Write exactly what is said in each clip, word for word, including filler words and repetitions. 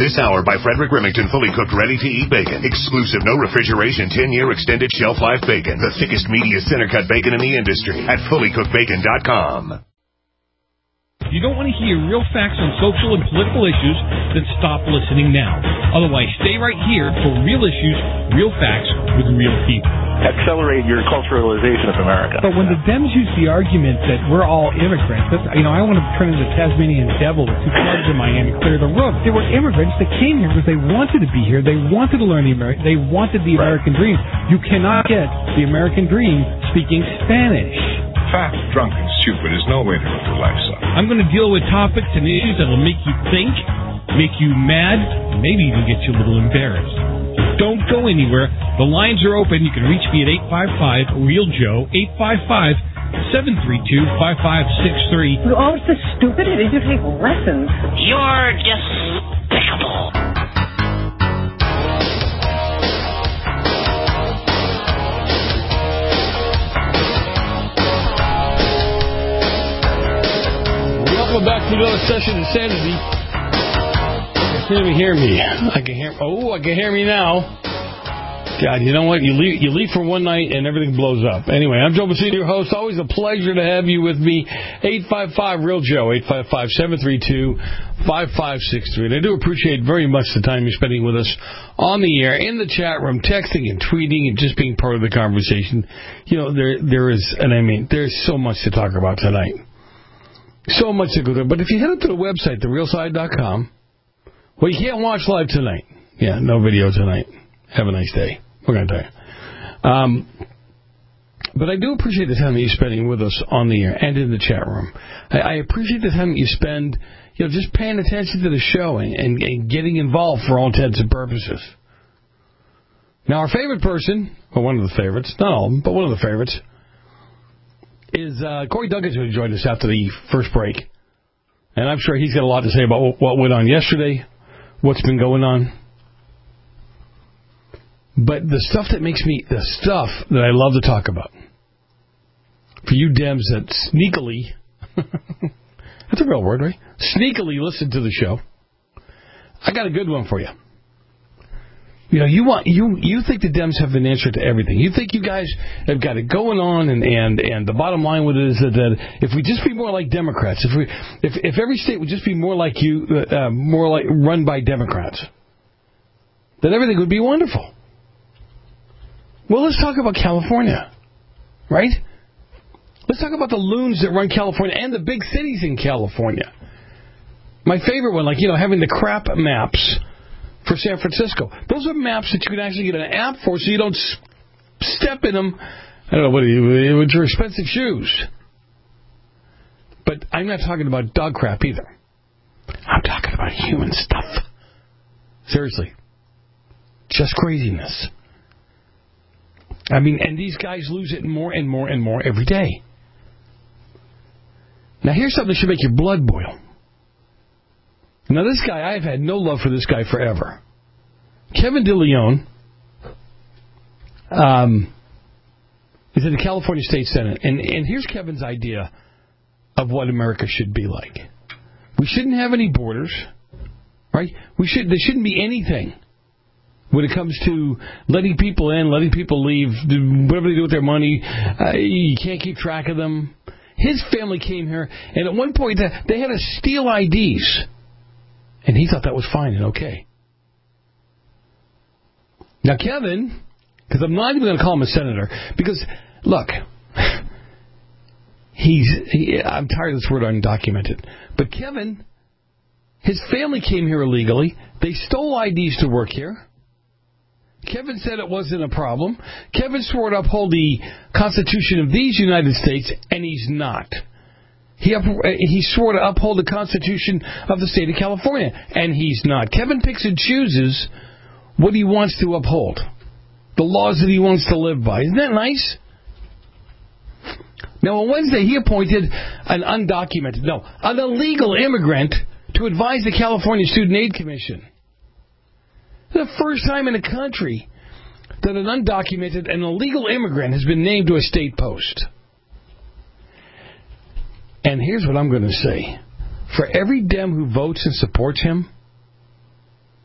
This hour by Frederick Remington, fully cooked, ready-to-eat bacon. Exclusive, no refrigeration, ten-year extended shelf life bacon. The thickest, meatiest center-cut bacon in the industry at fully cooked bacon dot com. If you don't want to hear real facts on social and political issues, then stop listening now. Otherwise, stay right here for real issues, real facts with real people. Accelerate your culturalization of America. But when the Dems use the argument that we're all immigrants, that's, you know, I want to turn into the Tasmanian devil with two clubs in Miami, clear the roof. They were immigrants that came here because they wanted to be here. They wanted to learn the American. They wanted the Right. American dream. You cannot get the American dream speaking Spanish. Fat, drunk, and stupid is no way to live your life, son. I'm going to deal with topics and issues that will make you think, make you mad, and maybe even get you a little embarrassed. So don't go anywhere. The lines are open. You can reach me at eight five five, REAL Joe, eight five five, seven three two, five five six three. You're always so stupid. It is you take lessons. You're despicable. Welcome back to another session of Insanity. I can't even hear me. I can hear. Oh, I can hear me now. God, you know what? You leave, you leave for one night and everything blows up. Anyway, I'm Joe Messina, your host. Always a pleasure to have you with me. eight five five, REAL Joe, eight five five, seven three two, five five six three. And I do appreciate very much the time you're spending with us on the air, in the chat room, texting and tweeting and just being part of the conversation. You know, there there is, and I mean, there's so much to talk about tonight. So much to go through. But if you head up to the website, the real side dot com, well, you can't watch live tonight. Yeah, no video tonight. Have a nice day. We're going to tell you. Um, but I do appreciate the time that you're spending with us on the air and in the chat room. I, I appreciate the time that you spend, you know, just paying attention to the show and, and, and getting involved for all intents and purposes. Now, our favorite person, or one of the favorites, not all of them, but one of the favorites, is uh, Corey Duncan, who joined us after the first break. And I'm sure he's got a lot to say about what went on yesterday, what's been going on. But the stuff that makes me, the stuff that I love to talk about, for you Dems that sneakily, that's a real word, right? Sneakily listen to the show, I got a good one for you. You know, you want you you think the Dems have an answer to everything. You think you guys have got it going on, and, and, and the bottom line with it is that, that if we just be more like Democrats, if we if if every state would just be more like you, uh, more like run by Democrats, then everything would be wonderful. Well, let's talk about California, right? Let's talk about the loons that run California and the big cities in California. My favorite one, like, you know, having the crap maps for San Francisco. Those are maps that you can actually get an app for so you don't step in them. I don't know, what are you, with your expensive shoes. But I'm not talking about dog crap either. I'm talking about human stuff. Seriously. Just craziness. I mean, and these guys lose it more and more and more every day. Now, here's something that should make your blood boil. Now, this guy, I've had no love for this guy forever. Kevin DeLeon um, is in the California State Senate. And, and here's Kevin's idea of what America should be like. We shouldn't have any borders, right? We should. There shouldn't be anything when it comes to letting people in, letting people leave, do whatever they do with their money. Uh, you can't keep track of them. His family came here, and at one point they had to steal I Ds. And he thought that was fine and okay. Now, Kevin, because I'm not even going to call him a senator, because, look, he's, he, I'm tired of this word undocumented. But Kevin, his family came here illegally. They stole I Ds to work here. Kevin said it wasn't a problem. Kevin swore to uphold the Constitution of these United States, and he's not. He up, he swore to uphold the Constitution of the state of California, and he's not. Kevin picks and chooses what he wants to uphold, the laws that he wants to live by. Isn't that nice? Now, on Wednesday, he appointed an undocumented, no, an illegal immigrant to advise the California Student Aid Commission. The first time in the country that an undocumented and illegal immigrant has been named to a state post. And here's what I'm going to say. For every Dem who votes and supports him,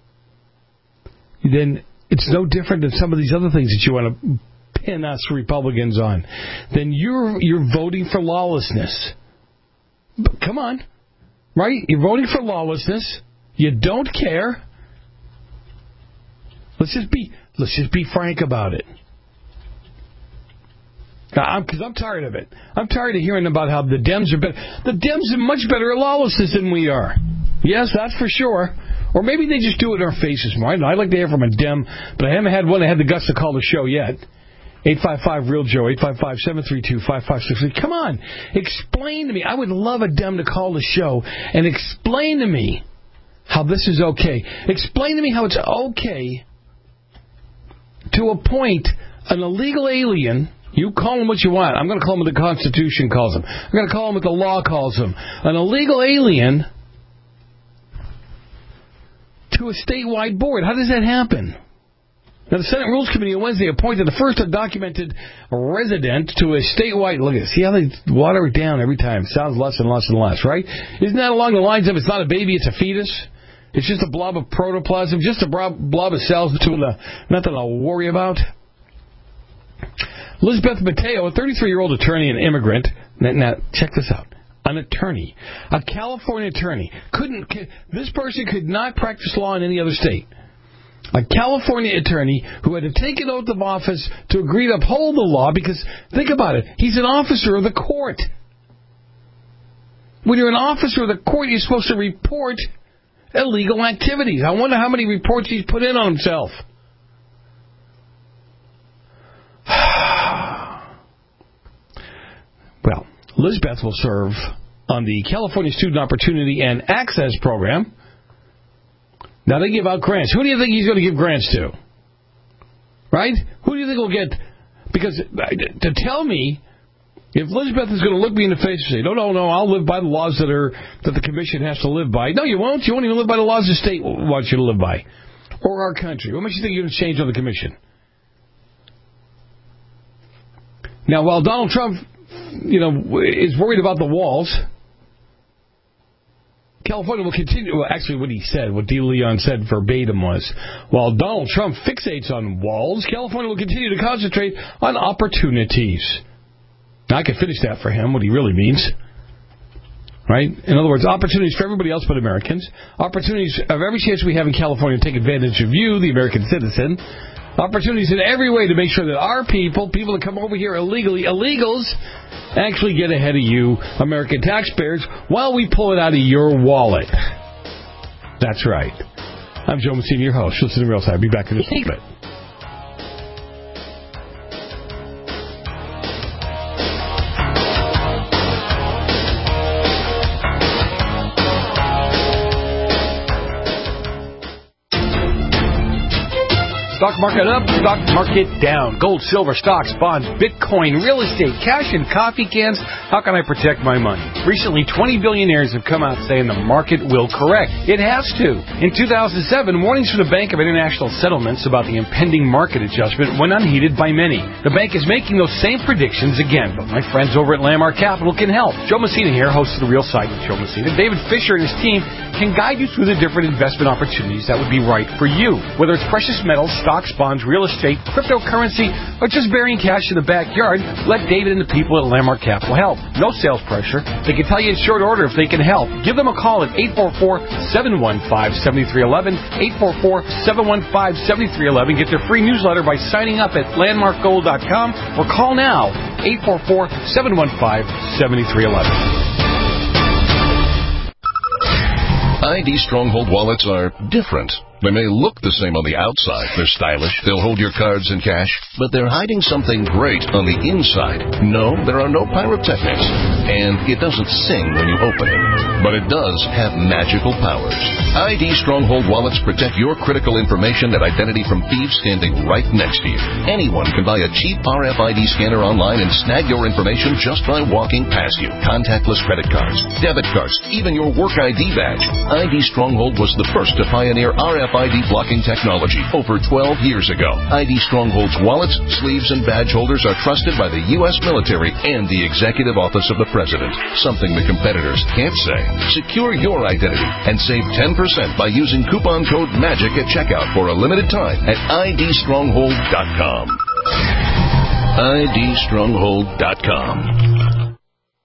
then it's no different than some of these other things that you want to pin us Republicans on. Then you're you're voting for lawlessness. But come on, right? You're voting for lawlessness. You don't care. Let's just be let's just be frank about it. Because I'm, I'm tired of it. I'm tired of hearing about how the Dems are better. The Dems are much better at lawlessness than we are. Yes, that's for sure. Or maybe they just do it in our faces more. I'd like to hear from a Dem, but I haven't had one that had the guts to call the show yet. eight five five real Joe, eight five five, seven three two, five five six three. Come on. Explain to me. I would love a Dem to call the show and explain to me how this is okay. Explain to me how it's okay to appoint an illegal alien. You call him what you want. I'm going to call him what the Constitution calls him. I'm going to call him what the law calls him. An illegal alien to a statewide board. How does that happen? Now, the Senate Rules Committee on Wednesday appointed the first undocumented resident to a statewide... Look at it. See how they water it down every time? It sounds less and less and less, right? Isn't that along the lines of it's not a baby, it's a fetus? It's just a blob of protoplasm, just a blob of cells, nothing I'll worry about. Elizabeth Mateo, a thirty-three-year-old attorney and immigrant. Now, now, check this out. An attorney, a California attorney, couldn't. This person could not practice law in any other state. A California attorney who had to take an oath of office to agree to uphold the law because, think about it, he's an officer of the court. When you're an officer of the court, you're supposed to report illegal activities. I wonder how many reports he's put in on himself. Well, Lisbeth will serve on the California Student Opportunity and Access Program. Now, they give out grants. Who do you think he's going to give grants to? Right? Who do you think will get... Because to tell me, if Lisbeth is going to look me in the face and say, no, no, no, I'll live by the laws that are that the commission has to live by. No, you won't. You won't even live by the laws the state wants you to live by. Or our country. What makes you think you're going to change on the commission? Now, while Donald Trump... you know, is worried about the walls, California will continue... Well, actually, what he said, what DeLeon said verbatim was, while Donald Trump fixates on walls, California will continue to concentrate on opportunities. Now, I can finish that for him, what he really means. Right? In other words, opportunities for everybody else but Americans. Opportunities of every chance we have in California to take advantage of you, the American citizen. Opportunities in every way to make sure that our people, people that come over here illegally, illegals, actually get ahead of you, American taxpayers, while we pull it out of your wallet. That's right. I'm Joe Messina, your host. Listen to Real Time. I'll be back in just a bit. Stock market up, stock market down. Gold, silver, stocks, bonds, Bitcoin, real estate, cash, and coffee cans. How can I protect my money? Recently, twenty billionaires have come out saying the market will correct. It has to. In two thousand seven, warnings from the Bank of International Settlements about the impending market adjustment went unheeded by many. The bank is making those same predictions again, but my friends over at Landmark Capital can help. Joe Messina here, host of The Real Side with Joe Messina. David Fisher and his team can guide you through the different investment opportunities that would be right for you. Whether it's precious metals, stocks, bonds, real estate, cryptocurrency, or just burying cash in the backyard, let David and the people at Landmark Capital help. No sales pressure. They can tell you in short order if they can help. Give them a call at eight four four, seven one five, seven three one one, eight four four, seven one five, seven three one one. Get their free newsletter by signing up at landmark gold dot com or call now, eight four four, seven one five, seven three one one. I D Stronghold wallets are different. They may look the same on the outside. They're stylish. They'll hold your cards and cash. But they're hiding something great on the inside. No, there are no pyrotechnics. And it doesn't sing when you open it. But it does have magical powers. I D Stronghold wallets protect your critical information and identity from thieves standing right next to you. Anyone can buy a cheap R F I D scanner online and snag your information just by walking past you. Contactless credit cards, debit cards, even your work I D badge. I D Stronghold was the first to pioneer R F R F I D blocking technology over twelve years ago. I D Stronghold's wallets, sleeves, and badge holders are trusted by the U S military and the Executive Office of the President, something the competitors can't say. Secure your identity and save ten percent by using coupon code MAGIC at checkout for a limited time at I D stronghold dot com. I D stronghold dot com.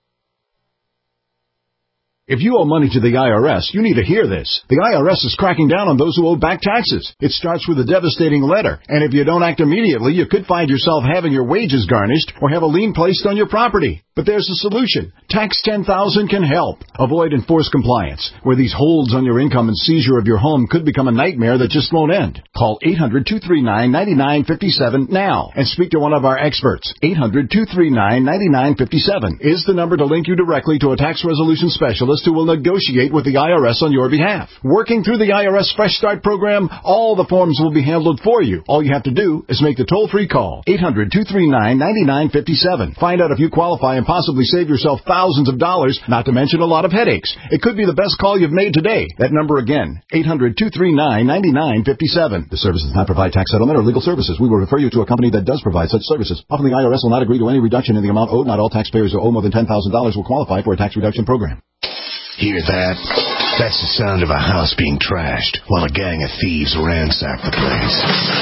If you owe money to the I R S, you need to hear this. The I R S is cracking down on those who owe back taxes. It starts with a devastating letter, and if you don't act immediately, you could find yourself having your wages garnished or have a lien placed on your property. But there's a solution. Tax ten thousand can help. Avoid enforced compliance, where these holds on your income and seizure of your home could become a nightmare that just won't end. Call eight hundred, two three nine, nine nine five seven now and speak to one of our experts. eight hundred, two three nine, nine nine five seven is the number to link you directly to a tax resolution specialist who will negotiate with the I R S on your behalf. Working through the I R S Fresh Start program, all the forms will be handled for you. All you have to do is make the toll-free call. eight hundred, two three nine, nine nine five seven. Find out if you qualify and possibly save yourself thousands of dollars, not to mention a lot of headaches. It could be the best call you've made today. That number again, eight hundred, two three nine, nine nine five seven. The service does not provide tax settlement or legal services. We will refer you to a company that does provide such services. Often the I R S will not agree to any reduction in the amount owed. Not all taxpayers who owe more than ten thousand dollars will qualify for a tax reduction program. Hear that? That's the sound of a house being trashed while a gang of thieves ransack the place.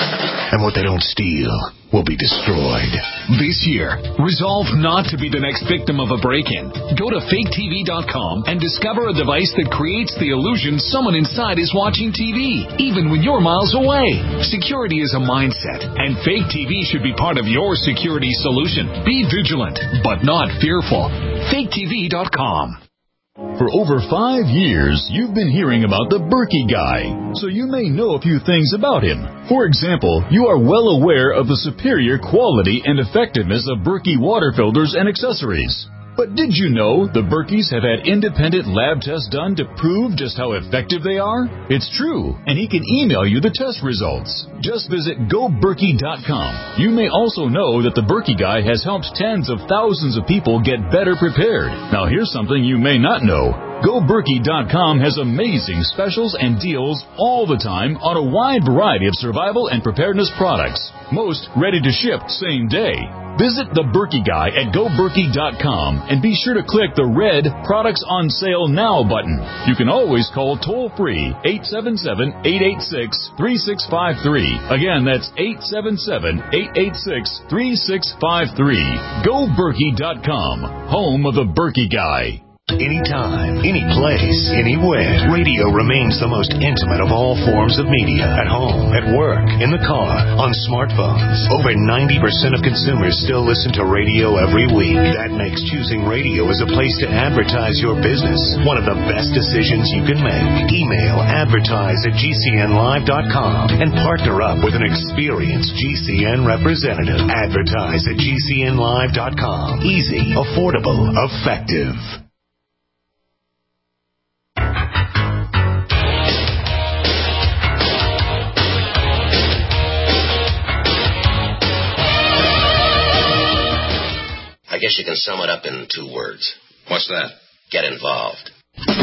And what they don't steal will be destroyed. This year, resolve not to be the next victim of a break-in. Go to fake T V dot com and discover a device that creates the illusion someone inside is watching T V, even when you're miles away. Security is a mindset, and Fake T V should be part of your security solution. Be vigilant, but not fearful. fake T V dot com. For over five years, you've been hearing about the Berkey Guy, so you may know a few things about him. For example, you are well aware of the superior quality and effectiveness of Berkey water filters and accessories. But did you know the Berkeys have had independent lab tests done to prove just how effective they are? It's true, and he can email you the test results. Just visit go berkey dot com. You may also know that the Berkey Guy has helped tens of thousands of people get better prepared. Now here's something you may not know. go berkey dot com has amazing specials and deals all the time on a wide variety of survival and preparedness products. Most ready to ship same day. Visit the Berkey Guy at go berkey dot com and be sure to click the red Products on Sale Now button. You can always call toll-free eight seven seven, eight eight six, three six five three. Again, that's eight seven seven, eight eight six, three six five three. go berkey dot com, home of the Berkey Guy. Anytime, any place, anywhere, radio remains the most intimate of all forms of media. At home, at work, in the car, on smartphones. Over ninety percent of consumers still listen to radio every week. That makes choosing radio as a place to advertise your business one of the best decisions you can make. Email advertise at G C N live dot com and partner up with an experienced G C N representative. Advertise at G C N live dot com. Easy, affordable, effective. I guess you can sum it up in two words. What's that? Get involved.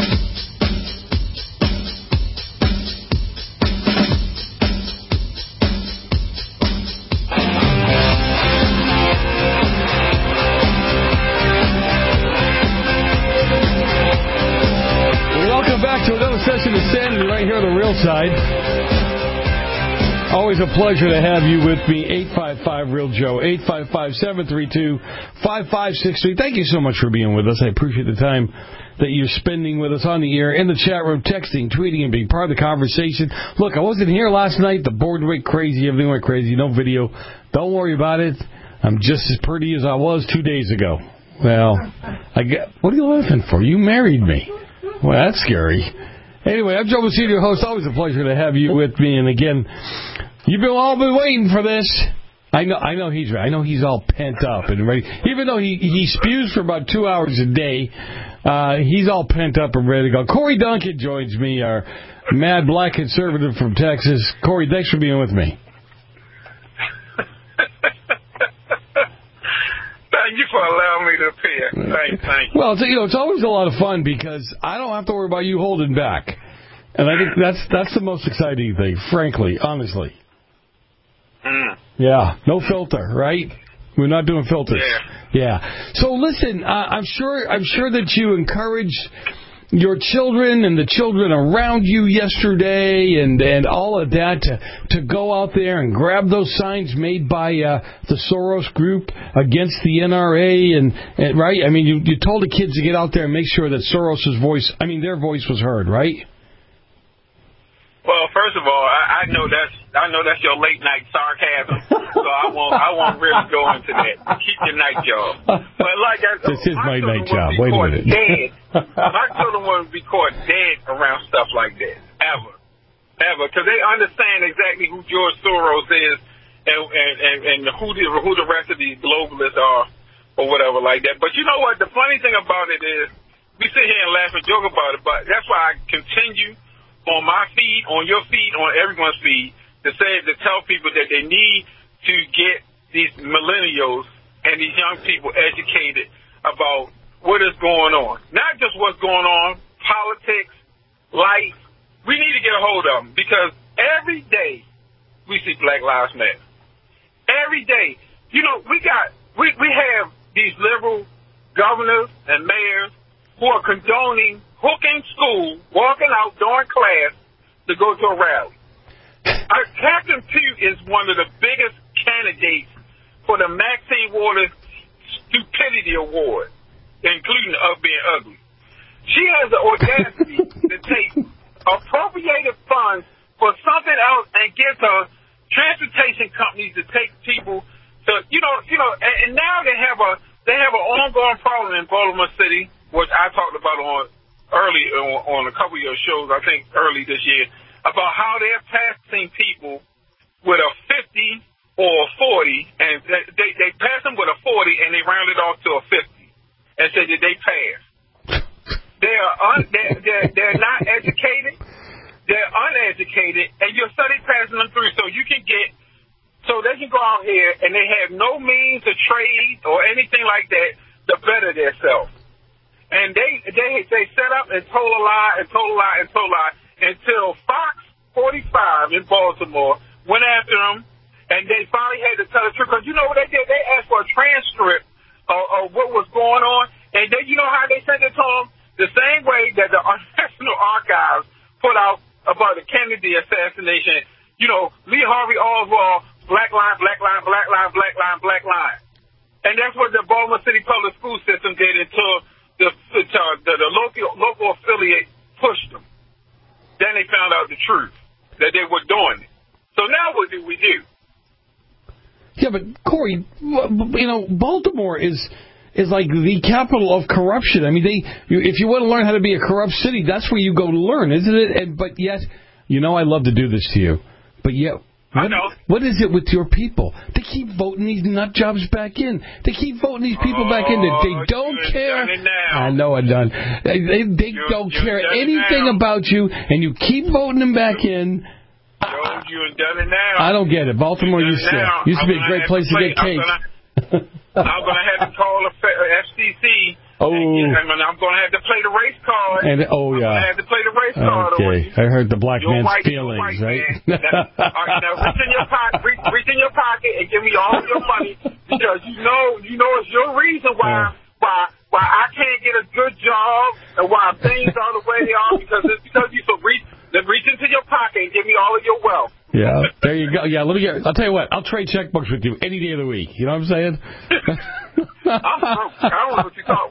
Welcome back to another session of Sanity right here on the Real Side. Always a pleasure to have you with me. eight five five real Joe, eight five five, seven three two, five five six three. Thank you so much for being with us. I appreciate the time that you're spending with us on the air, in the chat room, texting, tweeting, and being part of the conversation. Look, I wasn't here last night. The board went crazy. Everything went crazy. No video. Don't worry about it. I'm just as pretty as I was two days ago. Well, I get, what are you laughing for? You married me. Well, that's scary. Anyway, I'm Joe Messina, your host. Always a pleasure to have you with me. And again, you've been all been waiting for this. I know. I know he's. I know he's all pent up and ready. Even though he he spews for about two hours a day, uh, he's all pent up and ready to go. Corey Duncan joins me, our mad black conservative from Texas. Corey, thanks for being with me. Thank you for allowing me to appear. Thank, thank you. Well, it's, you know, it's always a lot of fun because I don't have to worry about you holding back. And I think that's that's the most exciting thing, frankly, honestly. Mm. Yeah, no filter, right? We're not doing filters. Yeah. Yeah. So listen, uh, I'm sure I'm sure that you encourage your children and the children around you yesterday and, and all of that to, to go out there and grab those signs made by uh, the Soros group against the N R A and, and right? I mean, you, you told the kids to get out there and make sure that Soros's voice, I mean, their voice was heard, right? Well, first of all, I, I know that's I know that's your late night sarcasm, so I won't I won't really go into that. Keep your night job. But like I this is my night job. Wait a minute. Dead. My children wouldn't be caught dead around stuff like that ever, ever, because they understand exactly who George Soros is and and, and, and who the who the rest of these globalists are or whatever like that. But you know what? The funny thing about it is we sit here and laugh and joke about it, but that's why I continue on my feed, on your feed, on everyone's feed, to say, to tell people that they need to get these millennials and these young people educated about what is going on. Not just what's going on, politics, life. We need to get a hold of them because every day we see Black Lives Matter. Every day. You know, we got, we, we have these liberal governors and mayors who are condoning hooking school, walking out during class to go to a rally. Our Captain Pugh is one of the biggest candidates for the Maxine Waters Stupidity Award, including of being ugly. She has the audacity to take appropriated funds for something else and give her transportation companies to take people to, you know, you know, and, and now they have a they have an ongoing problem in Baltimore City, which I talked about on early on, on a couple of your shows, I think early this year, about how they're passing people with a fifty or a forty, and they they pass them with a forty and they round it off to a fifty and say that they passed. They are un, they're, they're, they're not educated. They're uneducated, and you're study passing them through so you can get, so they can go out here and they have no means of trade or anything like that to better themselves. And they, they they set up and told a lie and told a lie and told a lie until Fox forty-five in Baltimore went after them, and they finally had to tell the truth. Because you know what they did? They asked for a transcript of, of what was going on, and then you know how they sent it to them? The same way that the National Archives put out about the Kennedy assassination. You know, Lee Harvey Oswald, black line, black line, black line, black line, black line. And that's what the Baltimore City Public School System did until The, the, the, the local local affiliate pushed them. Then they found out the truth, that they were doing it. So now what do we do? Yeah, but Corey, you know, Baltimore is is like the capital of corruption. I mean, they you, if you want to learn how to be a corrupt city, that's where you go to learn, isn't it? And, but yet, you know, I love to do this to you, but yet. What, what is it with your people? They keep voting these nut jobs back in. They keep voting these people oh, back in. They, they don't care. I know I'm done. They, they, they you, don't care anything about you, and you keep voting them back in. Yo, you done it now. I don't get it. Baltimore used to, used to be a great place to, to get cake. I'm going to have to call the F C C. Oh. And get, I mean, I'm going to have to play the race card. And, oh, yeah. I'm going to have to play the race card. Okay. I heard the black you're man's white, feelings, white, right? Man. All right, now reach in your pocket, reach, reach in your pocket and give me all of your money because you know, you know it's your reason why, uh. why, why I can't get a good job and why things are the way they are because it's because you so reach, then reach into your pocket and give me all of your wealth. Yeah, there you go. Yeah, let me get. I'll tell you what. I'll trade checkbooks with you any day of the week. You know what I'm saying? I'm broke. I don't know what you're talking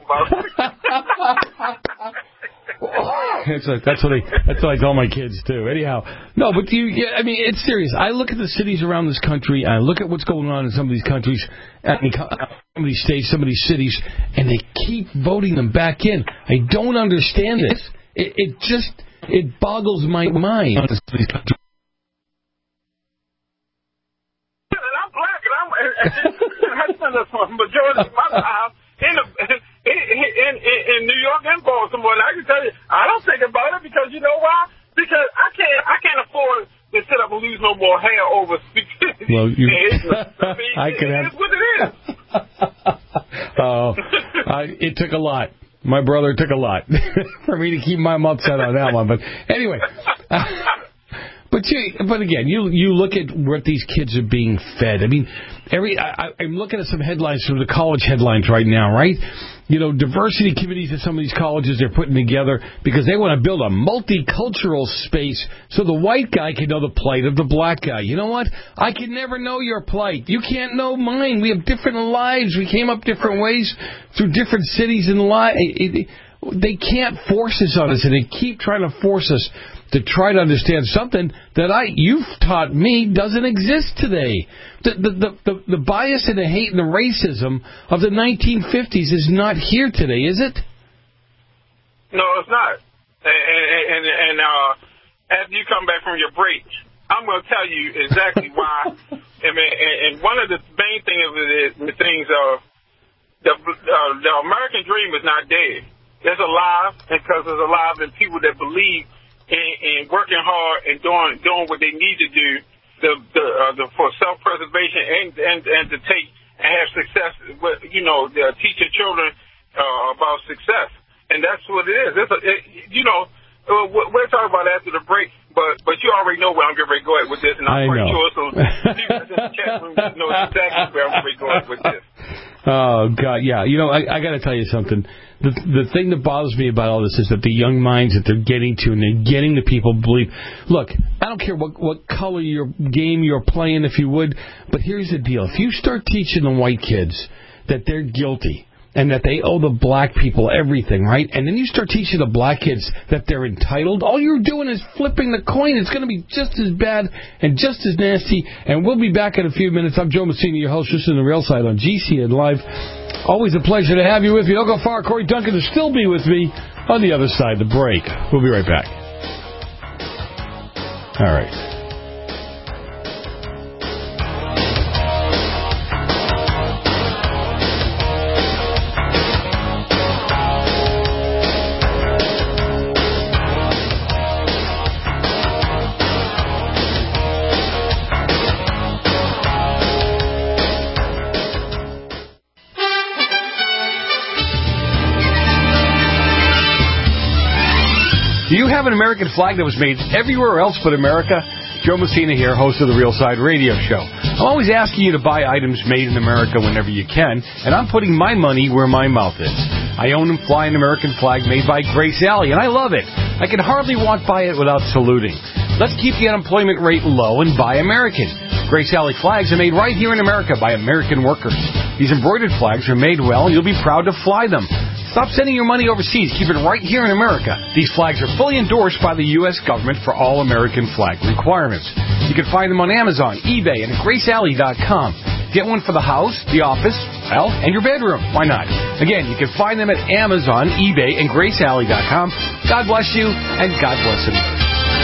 about. That's, a, that's what I. That's what I tell my kids too. Anyhow, no, but you. Yeah, I mean, it's serious. I look at the cities around this country. I look at what's going on in some of these countries, at some of these states, some of these cities, and they keep voting them back in. I don't understand this. It, it just it boggles my mind. Majority of my time in, the, in, in, in, in New York and Baltimore, and I can tell you, I don't think about it because you know why? Because I can't, I can't afford to sit up and lose no more hair over stupidity. Well, you, I, mean, I it, can it have. is what it is. Oh, I, it took a lot. My brother took a lot for me to keep my mouth shut on that one. But anyway, But you, but again, you you look at what these kids are being fed. I mean, every I, I'm looking at some headlines from the college headlines right now, right? You know, diversity committees at some of these colleges they're putting together because they want to build a multicultural space so the white guy can know the plight of the black guy. You know what? I can never know your plight. You can't know mine. We have different lives. We came up different ways through different cities and lives. They can't force this on us, and they keep trying to force us to try to understand something that I you've taught me doesn't exist today. The the the, the, the bias and the hate and the racism of the nineteen fifties is not here today, is it? No, it's not. And and, and uh, after you come back from your break, I'm going to tell you exactly why. I mean, and, and one of the main things of it is the things are the uh, the American dream is not dead. It's alive because it's alive in people that believe. And, and working hard and doing doing what they need to do the, the, uh, the, for self-preservation and, and, and to take and have success, with, you know, the, teaching children uh, about success. And that's what it is. It's a, it, you know, we'll talk about it after the break, but but you already know where I'm getting ready to go at with this, and I'm I pretty know. sure some people in the chat room know exactly where I'm going to go with this. Oh, God, yeah. You know, I, I got to tell you something. The the thing that bothers me about all this is that the young minds that they're getting to, and they're getting the people to believe. Look, I don't care what, what color your game you're playing, if you would, but here's the deal. If you start teaching the white kids that they're guilty and that they owe the black people everything, right? And then you start teaching the black kids that they're entitled, all you're doing is flipping the coin. It's going to be just as bad and just as nasty. And we'll be back in a few minutes. I'm Joe Messina, your host, just in the Real Side on G C N Live. Always a pleasure to have you with me. Don't go far. Corey Duncan will still be with me on the other side of the break. We'll be right back. All right. Do you have an American flag that was made everywhere else but America? Joe Messina here, host of the Real Side Radio Show. I'm always asking you to buy items made in America whenever you can, and I'm putting my money where my mouth is. I own and fly an American flag made by Grace Alley, and I love it. I can hardly walk by it without saluting. Let's keep the unemployment rate low and buy American. Grace Alley flags are made right here in America by American workers. These embroidered flags are made well, and you'll be proud to fly them. Stop sending your money overseas. Keep it right here in America. These flags are fully endorsed by the U S government for all American flag requirements. You can find them on Amazon, eBay, and at grace alley dot com. Get one for the house, the office, well, and your bedroom. Why not? Again, you can find them at Amazon, eBay, and grace alley dot com. God bless you, and God bless America.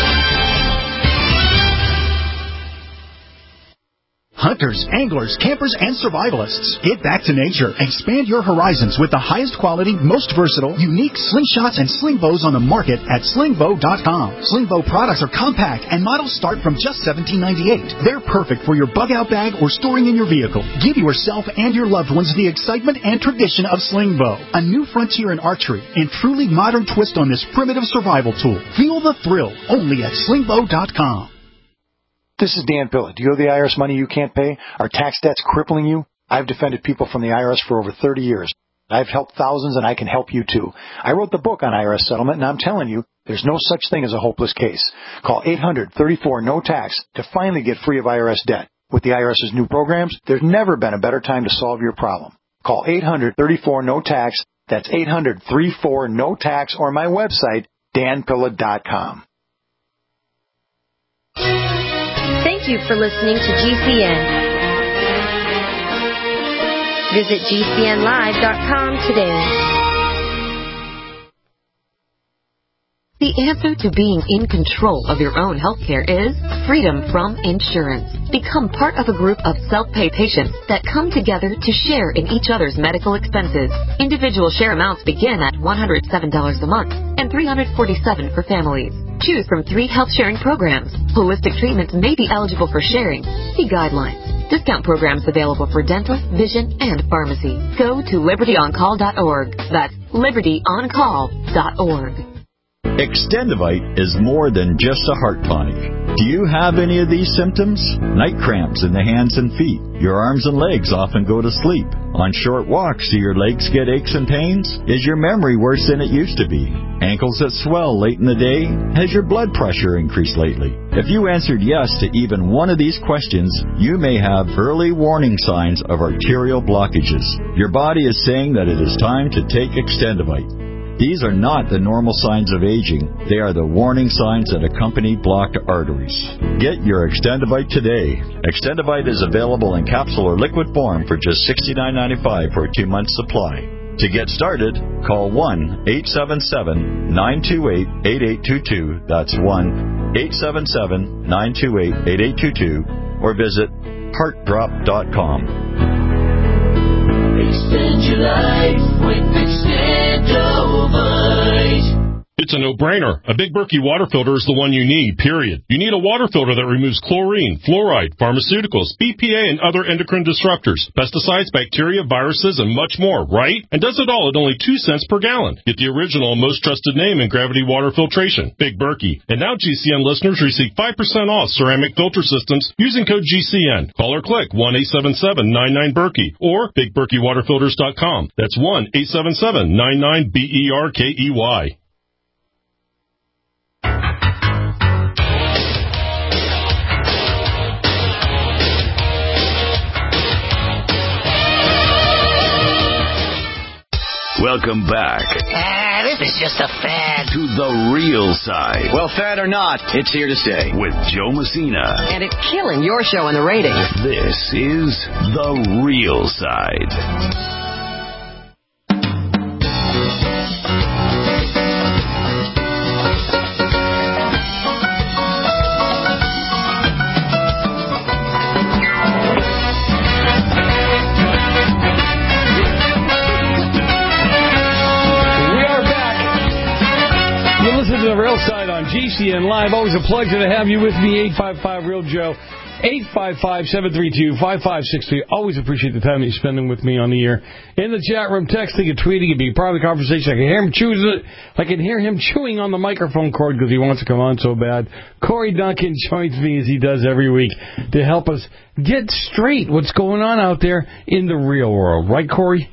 Hunters, anglers, campers, and survivalists. Get back to nature. Expand your horizons with the highest quality, most versatile, unique slingshots and sling bows on the market at sling bow dot com. Sling bow products are compact and models start from just seventeen ninety-eight. They're perfect for your bug-out bag or storing in your vehicle. Give yourself and your loved ones the excitement and tradition of sling bow. A new frontier in archery and truly modern twist on this primitive survival tool. Feel the thrill only at sling bow dot com. This is Dan Pilla. Do you owe the I R S money you can't pay? Are tax debts crippling you? I've defended people from the I R S for over thirty years. I've helped thousands, and I can help you, too. I wrote the book on I R S settlement, and I'm telling you, there's no such thing as a hopeless case. Call eight hundred thirty-four no tax to finally get free of I R S debt. With the IRS's new programs, there's never been a better time to solve your problem. Call eight hundred thirty-four no tax. That's eight hundred thirty-four no tax, or my website, dan pilla dot com. Thank you for listening to G C N. Visit G C N live dot com today. The answer to being in control of your own healthcare is freedom from insurance. Become part of a group of self-pay patients that come together to share in each other's medical expenses. Individual share amounts begin at one hundred seven dollars a month and three hundred forty-seven dollars for families. Choose from three health sharing programs. Holistic treatments may be eligible for sharing. See guidelines. Discount programs available for dental, vision, and pharmacy. Go to liberty on call dot org. That's liberty on call dot org. Extendivite is more than just a heart tonic. Do you have any of these symptoms? Night cramps in the hands and feet. Your arms and legs often go to sleep. On short walks, do your legs get aches and pains? Is your memory worse than it used to be? Ankles that swell late in the day? Has your blood pressure increased lately? If you answered yes to even one of these questions, you may have early warning signs of arterial blockages. Your body is saying that it is time to take Extendivite. These are not the normal signs of aging. They are the warning signs that accompany blocked arteries. Get your Extendivite today. Extendivite is available in capsule or liquid form for just sixty-nine ninety-five for a two-month supply. To get started, call one eight seven seven, nine two eight, eight eight two two. That's one eight seven seven, nine two eight, eight eight two two. Or visit heart drop dot com. Extend your life with Extendivite. It's a no-brainer. A Big Berkey water filter is the one you need, period. You need a water filter that removes chlorine, fluoride, pharmaceuticals, B P A, and other endocrine disruptors, pesticides, bacteria, viruses, and much more, right? And does it all at only two cents per gallon. Get the original and most trusted name in gravity water filtration, Big Berkey. And now G C N listeners receive five percent off ceramic filter systems using code G C N. Call or click one eight seven seven, nine nine, Berkey or big berkey water filters dot com. That's one eight seven seven, nine nine, B E R K E Y. Welcome back. Ah, this is just a fad. To the real side. Well, fad or not, it's here to stay. With Joe Messina. And it's killing your show in the ratings. This is The Real Side. The Real Side on G C N Live. Always a pleasure to have you with me. eight five five, real Joe. eight five five, seven three two, five five six three. Always appreciate the time that you're spending with me on the air. In the chat room, texting and tweeting and being part of the conversation. I can hear him chewing, I can hear him chewing on the microphone cord because he wants to come on so bad. Corey Duncan joins me as he does every week to help us get straight what's going on out there in the real world. Right, Corey?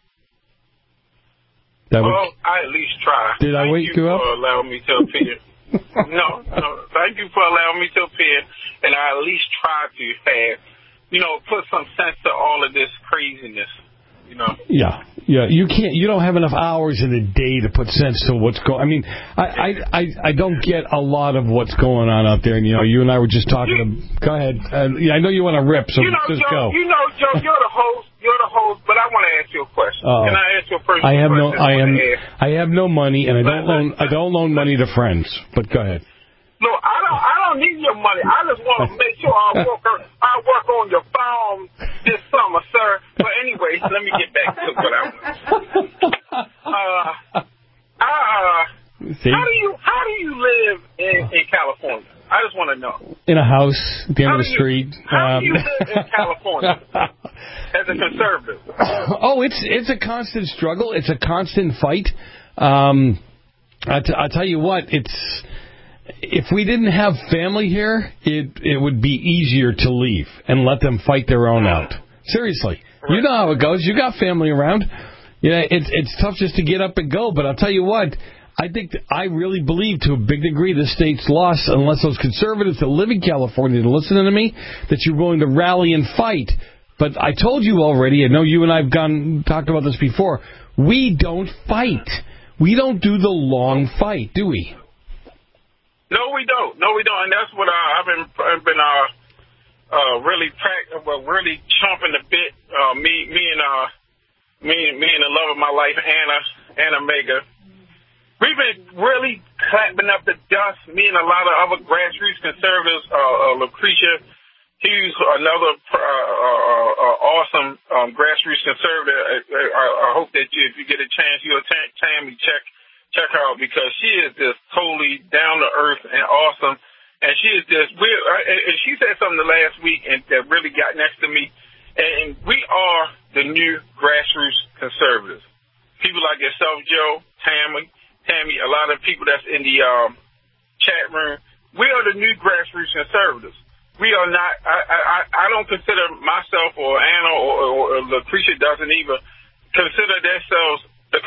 That well, was, I at least try. Did I wake you up? Thank you for allowing me to appear. no, no. Thank you for allowing me to appear, and I at least try to have, you know, put some sense to all of this craziness, you know. Yeah, yeah. You can't. You don't have enough hours in a day to put sense to what's going. I mean, I, I, I, I don't get a lot of what's going on out there. And you know, you and I were just talking. You, to, go ahead. Uh, yeah, I know you want to rip, so you know, just Joe, go. You know, Joe, you're the host. You're the host, but I want to ask you a question. Uh-oh. Can I ask you a personal I have question? no, I am, I have no money, and I don't loan, I don't loan money to friends. But go ahead. No, I don't. I don't need your money. I just want to make sure I work. On, I work on your farm this summer, sir. But anyway, let me get back to what I was. Uh, uh, See? how do you how do you live in, in California? I just want to know. In a house at the end how of the you, street. How um, do you live in California as a conservative? Oh, it's it's a constant struggle. It's a constant fight. Um, I t- I'll tell you what. It's if we didn't have family here, it it would be easier to leave and let them fight their own out. Seriously, right. You know how it goes. You got family around. Yeah, it's it's tough just to get up and go. But I'll tell you what. I think that I really believe to a big degree the state's lost unless those conservatives that live in California are listening to me, that you're going to rally and fight. But I told you already, I know you and I have gone talked about this before, we don't fight. We don't do the long fight, do we? No, we don't. No, we don't. And that's what I, I've been I've been uh, uh, really pract- well, really chomping the bit. Uh, me, me and uh, me, me and the love of my life, Anna, Anna Mega. We've been really clapping up the dust, me and a lot of other grassroots conservatives, uh, uh, Lucretia Hughes, another uh, uh, uh, awesome um, grassroots conservative. I, I, I hope that you, if you get a chance, you'll t- Tammy check check her out because she is just totally down to earth and awesome. And she is just, we're, uh, and she said something the last week and that really got next to me. And we are the new grassroots conservatives. People like yourself, Joe, Tammy, Tammy, a lot of people that's in the um, chat room, we are the new grassroots conservatives. We are not, I, I, I don't consider myself or Anna or, or, or Lucretia doesn't even consider themselves,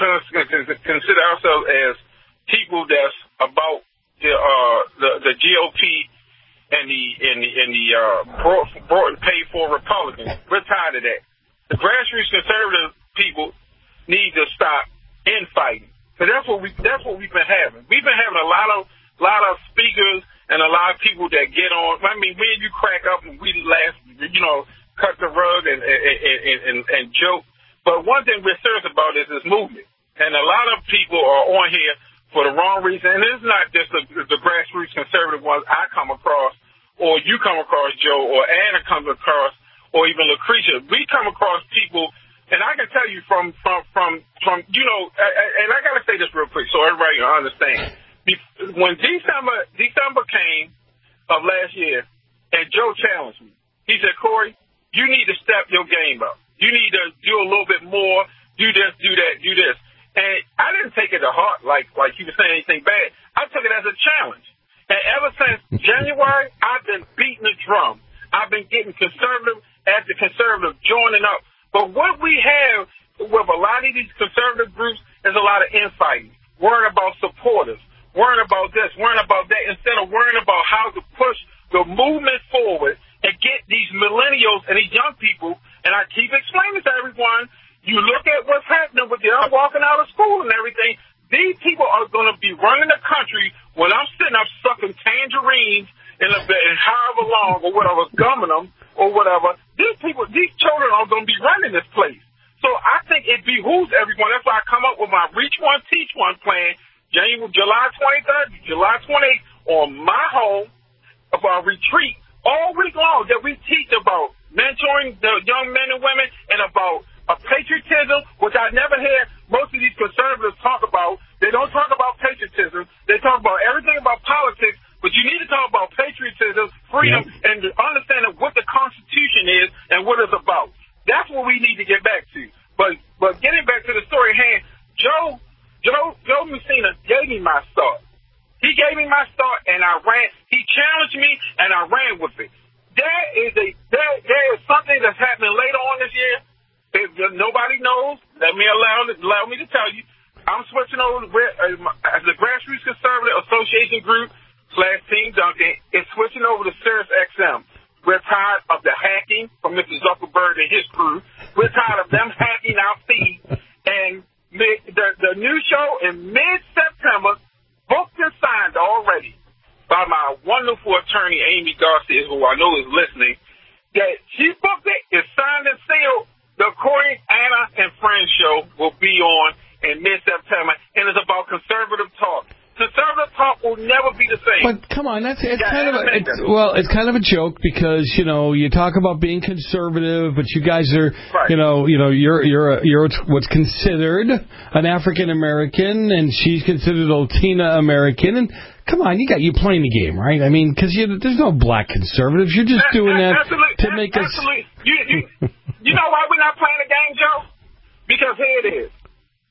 consider ourselves as people that's about the, uh, the, the G O P and the, and the, and the, uh, brought, brought and paid for Republicans. We're tired of that. The grassroots conservative people need to stop infighting. Cause that's what we, that's what we've been having. We've been having a lot of, lot of speakers and a lot of people that get on. I mean, when you crack up and we laugh, you know, cut the rug and, and, and, and, and joke. But one thing we're serious about is this movement. And a lot of people are on here for the wrong reason. And it's not just the, the grassroots conservative ones I come across, or you come across, Joe, or Anna comes across, or even Lucretia. We come across people, and I can tell you from, from, from, from you know, and I got to say this real quick so everybody can understand. When December, December came of last year, and Joe challenged me, he said, Corey, you need to step your game up. You need to do a little bit more, do this, do that, do this. And I didn't take it to heart like, like he was saying anything bad. I took it as a challenge. And ever since January, I've been beating the drum. I've been getting conservative after conservative joining up. But what we have with a lot of these conservative groups is a lot of infighting, worrying about supporters, worrying about this, worrying about that, instead of worrying about how to push the movement forward and get these millennials and these young people. And I keep explaining to everyone, you look at what's happening with them walking out of school and everything. These people are going to be running the country when I'm sitting up sucking tangerines in a bed, however long or whatever, gumming them or whatever. These people, these children are going to be running this place. So I think it behooves everyone. That's why I come up with my Reach One, Teach One plan, January, July twenty-third, July twenty-eighth, on my home of our retreat all week long that we teach about mentoring the young men and women and about a patriotism, which I never hear most of these conservatives talk about. They don't talk about patriotism. They talk about everything about politics, but you need to talk about patriotism, freedom, yeah. and understanding what the Constitution is and what it's about. That's what we need to get back to. But but getting back to the story at hand, Joe Joe Joe Messina gave me my start. He gave me my start, and I ran. He challenged me, and I ran with it. There is a there there is something that's happening later on this year. If nobody knows, let me allow allow me to tell you. I'm switching over to as the Grassroots Conservative Association Group slash Team Duncan is switching over to Sirius X M. We're tired of the hacking from Mister Zuckerberg and his crew. We're tired of them hacking our feed. And the the new show in mid-September, booked and signed already by my wonderful attorney Amy Garcia, who I know is listening. That she booked it, it's signed and sealed. The Corey, Anna, and Friends show will be on in mid-September, and it's about conservative talk. Conservative talk will never be the same. But come on, that's it's kind of a, it's, well, it's kind of a joke because you know you talk about being conservative, but you guys are right. you know you know you're you're a, you're what's considered an African American, and she's considered a Latina American, and come on, you got you playing the game, right? I mean, because there's no black conservatives. You're just doing that absolutely, to make absolutely. us. You, you, you know why we're not playing the game, Joe? Because here it is.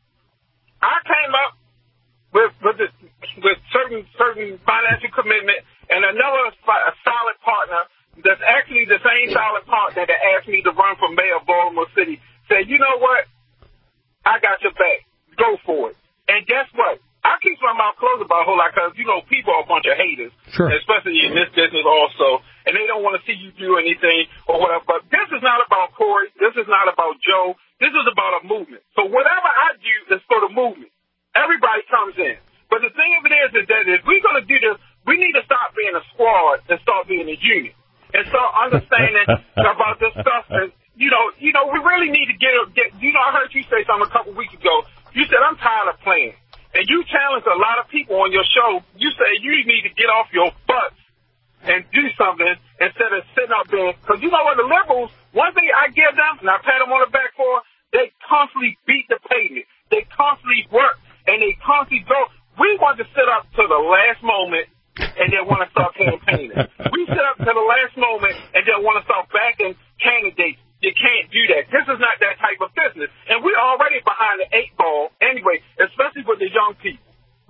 I came up with with, the, with certain certain financial commitment and another a solid partner that's actually the same solid partner that asked me to run for mayor of Baltimore City. Said, you know what? I got your back. Go for it. And guess what? I keep my mouth closed about a whole lot because, you know, people are a bunch of haters, sure. especially in this business also, and they don't want to see you do anything or whatever. But this is not about Corey. This is not about Joe. This is about a movement. So whatever I do is for the movement. Everybody comes in. But the thing of it is, is that if we're going to do this, we need to stop being a squad and start being a unit and start understanding about this stuff. And, you know, you know, we really need to get, get, you know, I heard you say something a couple weeks ago. You said, I'm tired of playing. And you challenge a lot of people on your show. You say you need to get off your butts and do something instead of sitting up there. Because you know what, the liberals, one thing I give them, and I pat them on the back for, they constantly beat the pavement. They constantly work, and they constantly go. We want to sit up to the last moment and then want to start campaigning. We sit up to the last moment and then want to start backing candidates. You can't do that. This is not that type of business. And we're already behind the eight ball anyway, especially with the young people.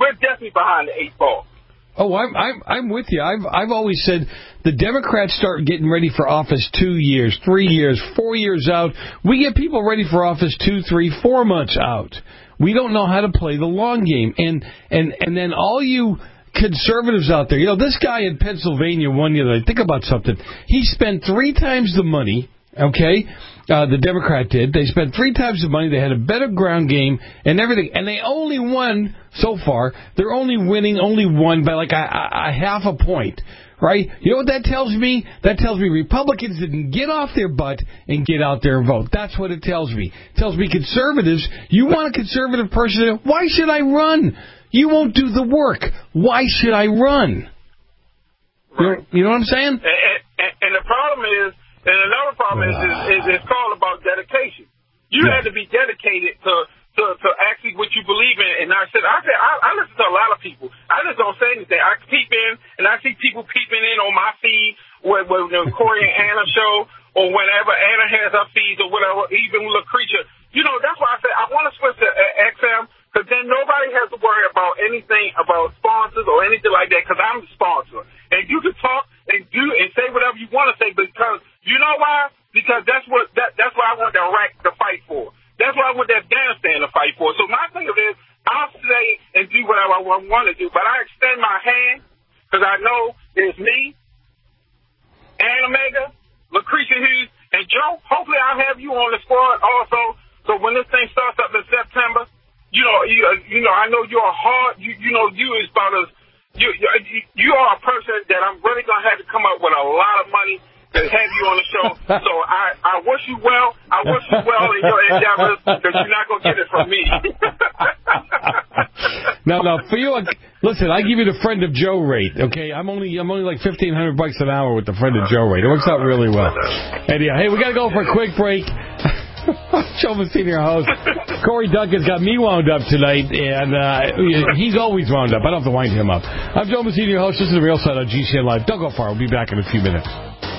I'm, I'm, I'm with you. I've, I've always said the Democrats start getting ready for office two years, three years, four years out. We get people ready for office two, three, four months out. We don't know how to play the long game. And, and, and then all you conservatives out there, you know, this guy in Pennsylvania won the other day. Think about something. He spent three times the money, okay? Uh, the Democrat did. They spent three times the money. They had a better ground game and everything. And they only won so far. They're only winning, only won by like a, a, a half a point, right? You know what that tells me? That tells me Republicans didn't get off their butt and get out there and vote. That's what it tells me. It tells me conservatives, you want a conservative person, why should I run? You won't do the work. Why should I run? Right. You know, you know what I'm saying? And, and, and the problem is, and another problem is, is, is it's called about dedication. You yeah. had to be dedicated to, to, to actually what you believe in. And I said, I said, I, I listen to a lot of people. I just don't say anything. I peep in, and I see people peeping in on my feed, with, with the Corey and Anna show, or whenever Anna has her feeds, or whatever, even Lucretia. You know, that's why I said I want to switch to uh, X M, because then nobody has to worry about anything about sponsors or anything like that, because I'm the sponsor. And you can talk and do and say whatever you want to say, because you know why? Because that's what that, that's what I want Iraq to fight for. That's what I want Afghanistan to fight for. So my thing is, I'll say and do whatever I want to do, but I extend my hand because I know it's me, Ann Omega, Lucretia Hughes, and Joe. Hopefully I'll have you on the squad also. So when this thing starts up in September, you know, you, you know, I know you're hard. You, you know, you is about as you, you, you are a person that I'm really gonna have to come up with a lot of money to have you on the show. So I, I wish you well. I wish you well in your endeavors, because you're not gonna get it from me. No, no. For you, listen. I give you the friend of Joe rate. Okay, I'm only, I'm only like fifteen hundred bucks an hour with the friend of Joe rate. It works out really well. Anyhow, hey, we gotta go for a quick break. Joe Messina, your host. Corey Duncan's got me wound up tonight, and uh, he's always wound up. I don't have to wind him up. I'm Joe Messina, your host. This is The Real Side on G C N Live. Don't go far. We'll be back in a few minutes.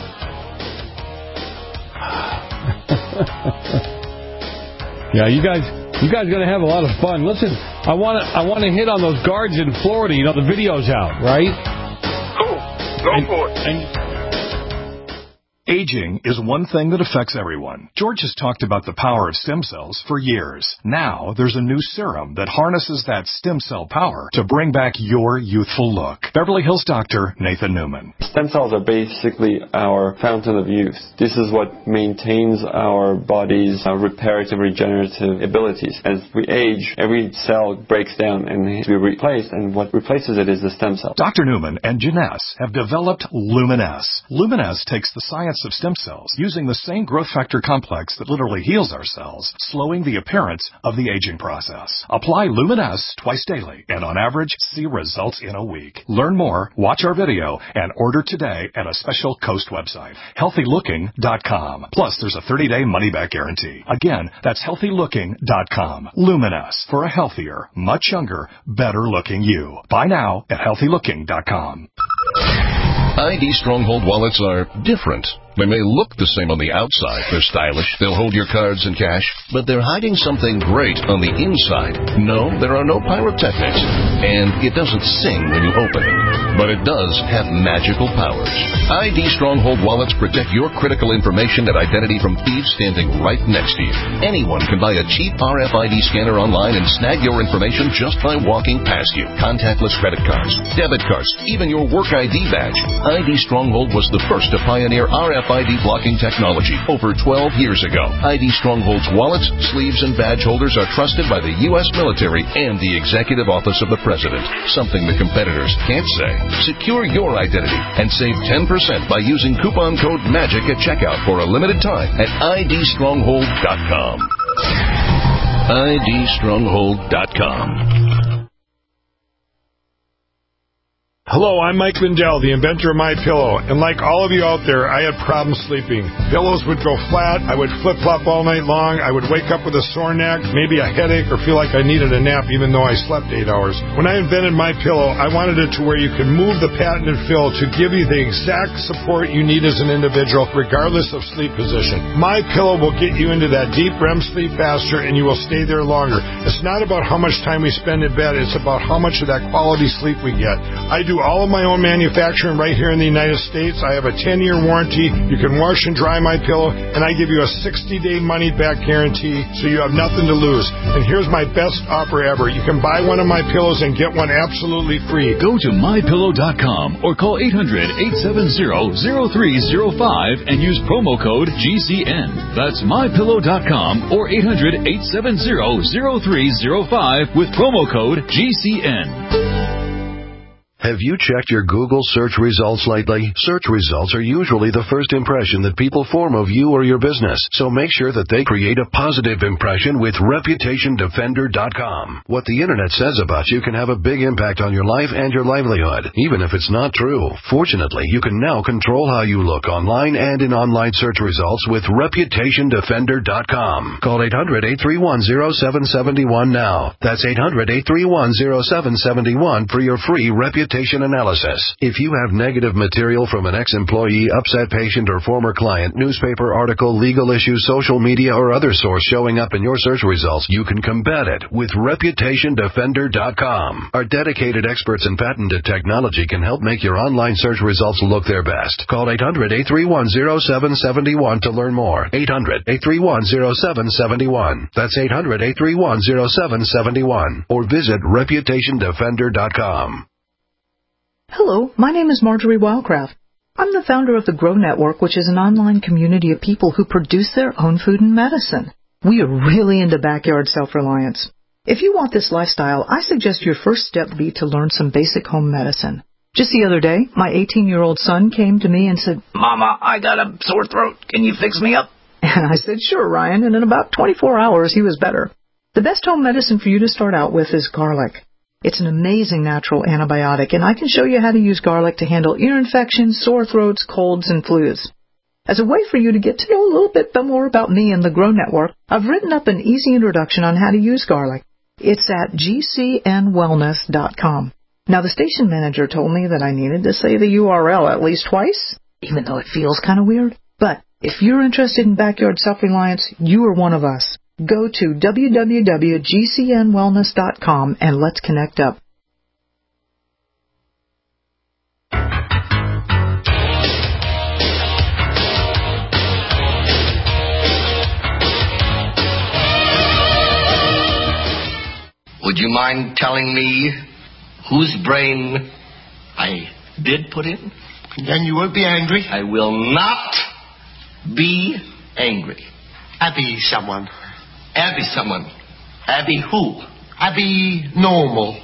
Yeah, you guys, you guys are gonna have a lot of fun. Listen, I want to, I want to hit on those guards in Florida. You know, the video's out, right? Cool. Go and, for it. And, Aging is one thing that affects everyone. George has talked about the power of stem cells for years. Now, there's a new serum that harnesses that stem cell power to bring back your youthful look. Beverly Hills doctor Nathan Newman. Stem cells are basically our fountain of youth. This is what maintains our body's uh, reparative, regenerative abilities. As we age, every cell breaks down and needs to be replaced, and what replaces it is the stem cell. Doctor Newman and Janess have developed Luminess. Luminess takes the science of stem cells using the same growth factor complex that literally heals our cells, slowing the appearance of the aging process. Apply Luminess twice daily and on average see results in a week. Learn more, watch our video, and order today at a special Coast website, healthy looking dot com. Plus, there's a thirty-day money-back guarantee. Again, that's healthy looking dot com. Luminess, for a healthier, much younger, better-looking you. Buy now at healthy looking dot com. I D Stronghold wallets are different. They may look the same on the outside. They're stylish. They'll hold your cards and cash. But they're hiding something great on the inside. No, there are no pyrotechnics. And it doesn't sing when you open it. But it does have magical powers. I D Stronghold wallets protect your critical information and identity from thieves standing right next to you. Anyone can buy a cheap R F I D scanner online and snag your information just by walking past you. Contactless credit cards, debit cards, even your work I D badge. I D Stronghold was the first to pioneer R F I D blocking technology over twelve years ago. I D Stronghold's wallets, sleeves, and badge holders are trusted by the U S military and the Executive Office of the President, something the competitors can't say. Secure your identity and save ten percent by using coupon code MAGIC at checkout for a limited time at I D stronghold dot com. I D stronghold dot com. Hello, I'm Mike Lindell, the inventor of MyPillow, and like all of you out there, I had problems sleeping. Pillows would go flat, I would flip-flop all night long, I would wake up with a sore neck, maybe a headache, or feel like I needed a nap even though I slept eight hours. When I invented MyPillow, I wanted it to where you can move the patented fill to give you the exact support you need as an individual, regardless of sleep position. MyPillow will get you into that deep R E M sleep faster, and you will stay there longer. It's not about how much time we spend in bed, it's about how much of that quality sleep we get. I do do all of my own manufacturing right here in the United States. I have a ten-year warranty. You can wash and dry my pillow, and I give you a sixty-day money-back guarantee, so you have nothing to lose. And here's my best offer ever. You can buy one of my pillows and get one absolutely free. Go to my pillow dot com or call eight hundred, eight seven zero, zero three zero five and use promo code G C N. That's my pillow dot com or eight hundred, eight seven zero, zero three zero five with promo code G C N. Have you checked your Google search results lately? Search results are usually the first impression that people form of you or your business, so make sure that they create a positive impression with reputation defender dot com. What the internet says about you can have a big impact on your life and your livelihood, even if it's not true. Fortunately, you can now control how you look online and in online search results with reputation defender dot com. Call eight hundred, eight three one, zero seven seven one now. That's eight hundred, eight three one, zero seven seven one for your free reputation analysis. If you have negative material from an ex-employee, upset patient, or former client, newspaper article, legal issue, social media, or other source showing up in your search results, you can combat it with reputation defender dot com. Our dedicated experts in patented technology can help make your online search results look their best. Call eight hundred, eight three one, zero seven seven one to learn more. eight hundred, eight three one, zero seven seven one. That's eight hundred, eight three one, zero seven seven one. Or visit reputation defender dot com. Hello, my name is Marjorie Wildcraft. I'm the founder of the Grow Network, which is an online community of people who produce their own food and medicine. We are really into backyard self-reliance. If you want this lifestyle, I suggest your first step be to learn some basic home medicine. Just the other day, my eighteen-year-old son came to me and said, "Mama, I got a sore throat. Can you fix me up?" And I said, "Sure, Ryan," and in about twenty-four hours, he was better. The best home medicine for you to start out with is garlic. It's an amazing natural antibiotic, and I can show you how to use garlic to handle ear infections, sore throats, colds, and flus. As a way for you to get to know a little bit more about me and the Grow Network, I've written up an easy introduction on how to use garlic. It's at G C N wellness dot com. Now, the station manager told me that I needed to say the U R L at least twice, even though it feels kind of weird. But if you're interested in backyard self-reliance, you are one of us. Go to w w w dot G C N wellness dot com and let's connect up. Would you mind telling me whose brain I did put in? Then you won't be angry? I will not be angry. Abby someone. Abby someone. Abby who? Abby normal.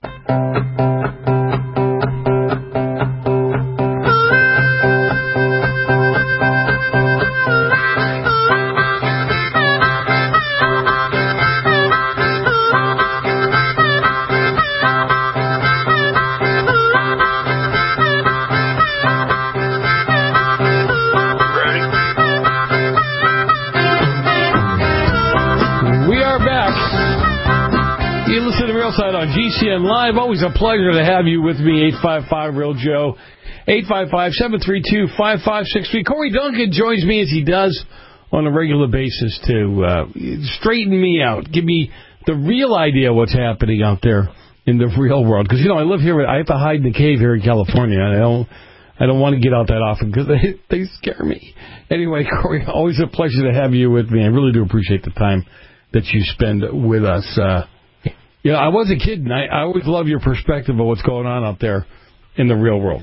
On G C N Live. Always a pleasure to have you with me. eight five five Real Joe. eight five five, seven three two, five five six three. Corey Duncan joins me as he does on a regular basis to uh, straighten me out. Give me the real idea what's happening out there in the real world. Because, you know, I live here. I have to hide in the cave here in California. I don't I don't want to get out that often because they, they scare me. Anyway, Corey, always a pleasure to have you with me. I really do appreciate the time that you spend with us. Uh, You know, I wasn't kidding. I, I always love your perspective of what's going on out there in the real world.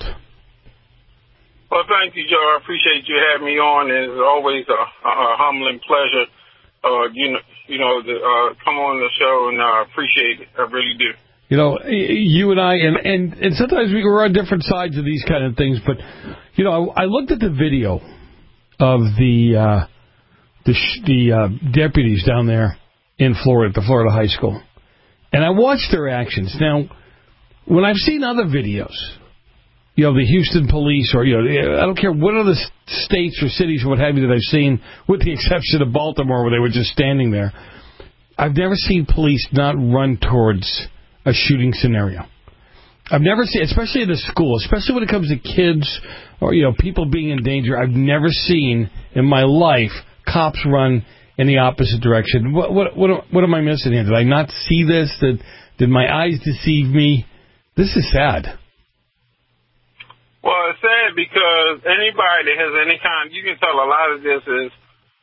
Well, thank you, Joe. I appreciate you having me on. It's always a, a humbling pleasure, uh, you know, you know, to uh, come on the show, and I uh, appreciate it. I really do. You know, you and I, and, and, and sometimes we were on different sides of these kind of things, but, you know, I, I looked at the video of the uh, the, the uh, deputies down there in Florida, at the Florida high school. And I watched their actions. Now, when I've seen other videos, you know, the Houston police, or, you know, I don't care what other states or cities or what have you that I've seen, with the exception of Baltimore where they were just standing there, I've never seen police not run towards a shooting scenario. I've never seen, especially in a school, especially when it comes to kids or, you know, people being in danger, I've never seen in my life cops run in the opposite direction. What what what, what am I missing here? Did I not see this? Did did my eyes deceive me? This is sad. that because anybody that has any kind, you can tell a lot of this is,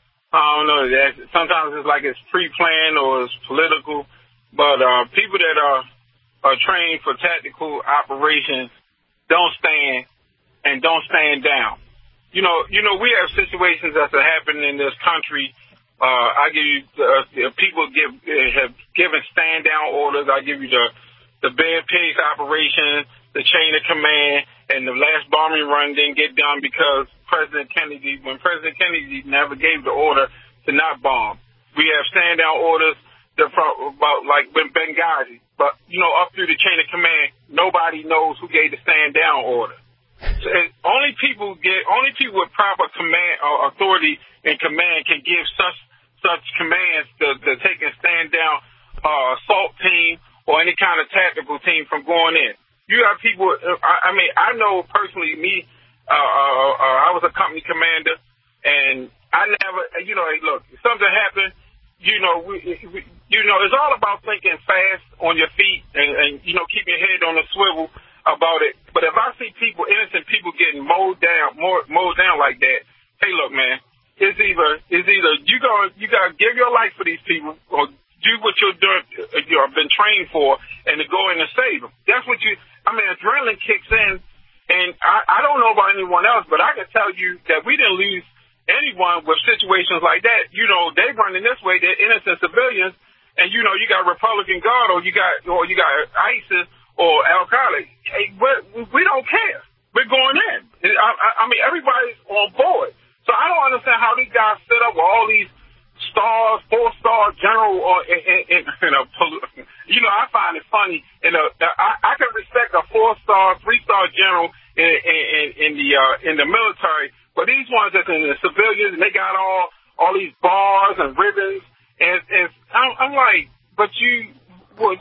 I don't know, that sometimes it's like it's pre-planned or it's political, but uh, people that are, are trained for tactical operations don't stand and don't stand down. You know, you know, we have situations that are happening in this country. Uh, I give you, uh, people give, have given stand down orders. I give you the, the Bear Pigs operation, the chain of command, and the last bombing run didn't get done because President Kennedy, when President Kennedy never gave the order to not bomb. We have stand down orders that from, about like when Benghazi, but you know, up through the chain of command, nobody knows who gave the stand down order. So, only people get, only people with proper command or authority and command can give such such commands to, to take and stand down uh, assault team or any kind of tactical team from going in. You have people. I, I mean, I know personally, me. Uh, uh, uh, I was a company commander, and I never, you know, hey, look, if something happened, you know, we, we, you know, it's all about thinking fast on your feet and, and you know, keep your head on the swivel about it. But if I see people, innocent people, getting mowed down, more, mowed down like that, hey, look, man, it's either it's either you go you gotta give your life for these people or do what you're doing, you've been trained for, and to go in and save them. That's what you. I mean, adrenaline kicks in, and I, I don't know about anyone else, but I can tell you that we didn't lose anyone with situations like that. You know, they running this way, they're innocent civilians, and you know, you got Republican Guard or you got or you got ISIS or Al Qaeda. Hey, we, we don't care. We're going in. I, I mean, everybody's on board. So I don't understand how these guys sit up with all these stars, four-star general, or in, in, in, in a, you know, I find it funny. In a, I, I can respect a four-star, three-star general in, in, in the uh, in the military, but these ones that's in the civilians, and they got all all these bars and ribbons, and, and I'm, I'm like, but you, would,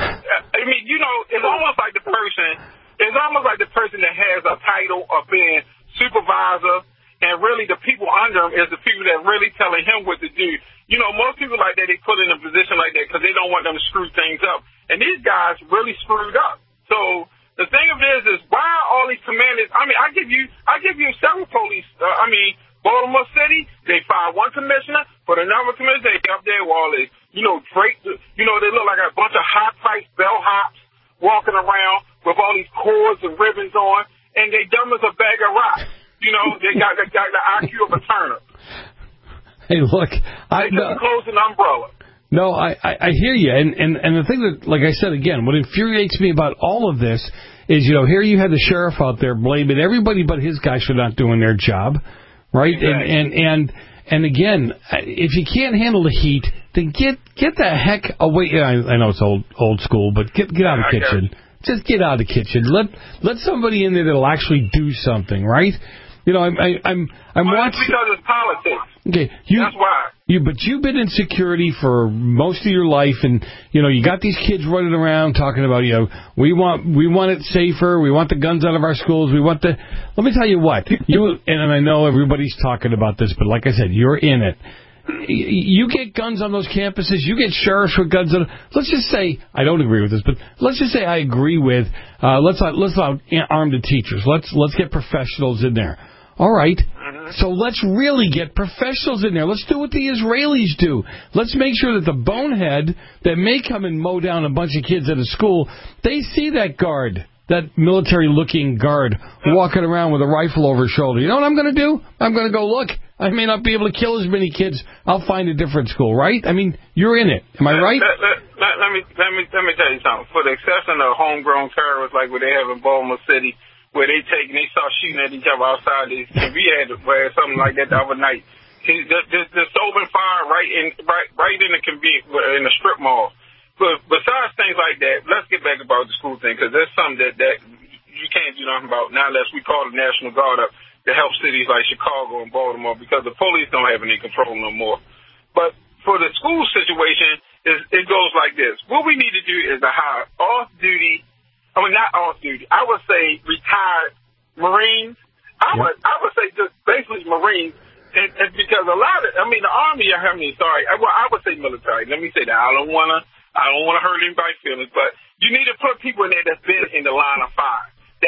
I mean, you know, it's almost like the person, it's almost like the person that has a title of being supervisor. And really, the people under him is the people that really telling him what to do. You know, most people like that, they put in a position like that because they don't want them to screw things up. And these guys really screwed up. So the thing of it is, is why are all these commanders? I mean, I give you, I give you several police. Uh, I mean, Baltimore City, they fired one commissioner, but another commissioner, they up there with all this, you know, Drake. You know, they look like a bunch of hot price bellhops walking around with all these cords and ribbons on, and they dumb as a bag of rocks. You know, they got, they got the I Q of a Turner. Hey, look, I they just no, close an umbrella. No, I, I, I hear you, and, and and the thing that, like I said again, what infuriates me about all of this is, you know, here you had the sheriff out there blaming everybody but his guys for not doing their job, right? Exactly. And, and and and again, if you can't handle the heat, then get get the heck away. I, I know it's old old school, but get get out of the kitchen. Just get out of the kitchen. Let let somebody in there that'll actually do something, right? You know, I'm I, I'm I'm well, watching because it's politics. Okay, you, that's why. You, but you've been in security for most of your life, and you know you got these kids running around talking about, you know, we want we want it safer, we want the guns out of our schools, we want the. Let me tell you what, you and I know everybody's talking about this, but like I said, you're in it. You get guns on those campuses, you get sheriffs with guns on. Let's just say I don't agree with this, but let's just say I agree with. Uh, let's not, let's not arm the teachers. Let's let's get professionals in there. All right. So let's really get professionals in there. Let's do what the Israelis do. Let's make sure that the bonehead that may come and mow down a bunch of kids at a school, they see that guard, that military-looking guard, walking around with a rifle over his shoulder. You know what I'm going to do? I'm going to go look. I may not be able to kill as many kids. I'll find a different school, right? I mean, you're in it. Am I right? Let, let, let, let me let me let me tell you something. For the exception of homegrown terrorists like what they have in Baltimore City, where they take and they start shooting at each other outside. They, we had where something like that the other night. Just open fire right in right right in the conven- in the strip mall. But besides things like that, let's get back about the school thing, because there's something that that you can't do nothing about now unless we call the National Guard up to help cities like Chicago and Baltimore, because the police don't have any control no more. But for the school situation, it goes like this: what we need to do is to hire off-duty. I mean, not off-duty. I would say retired Marines. I would, I would say just basically Marines, and, and because a lot of, I mean, the Army. I mean, sorry. Well, I would say military. Let me say that. I don't wanna, I don't wanna hurt anybody's feelings, but you need to put people in there that's been in the line of fire, that ask